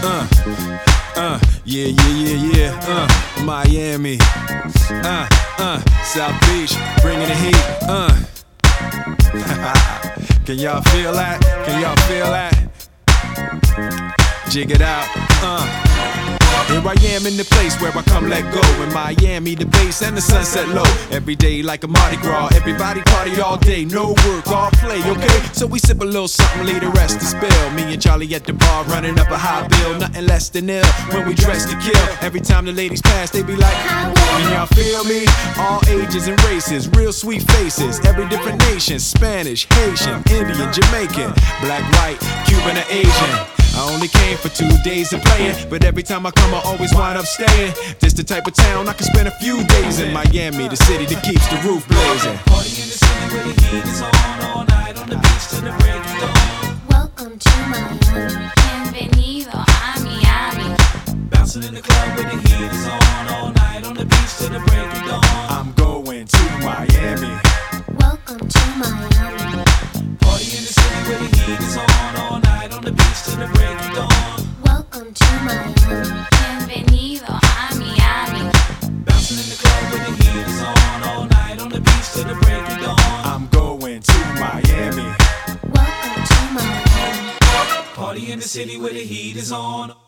Miami, South Beach, bringing the heat, Can y'all feel that? Can y'all feel that? Jig it out, Here I am in the place where I come let go. In Miami, the bass and the sunset low. Every day like a Mardi Gras. Everybody party all day, no work, all play, okay? So we sip a little something, leave the rest to spill. Me and Charlie at the bar running up a high bill. Nothing less than ill when we dress to kill. Every time the ladies pass, they be like, can y'all feel me? All ages and races, real sweet faces. Every different nation, Spanish, Haitian, Indian, Jamaican, black, white, Cuban, or Asian. I only came for 2 days of playing, but every time I come I always wind up staying. This the type of town I can spend a few days in. Miami, the city that keeps the roof blazing. Party in the city where the heat is on, all night on the beach till the break of dawn. Welcome to Miami. Bienvenido a Miami. Bouncing in the club where the heat is on, all night on the beach till the break of dawn. I'm going to Miami. Welcome to Miami. Party in the city where the heat is on, all night on the beach till the break of dawn. Welcome to Miami. Bienvenido a Miami. Bouncing in the club where the heat is on, all night on the beach till the break of dawn. I'm going to Miami. Welcome to Miami. Party in the city where the heat is on.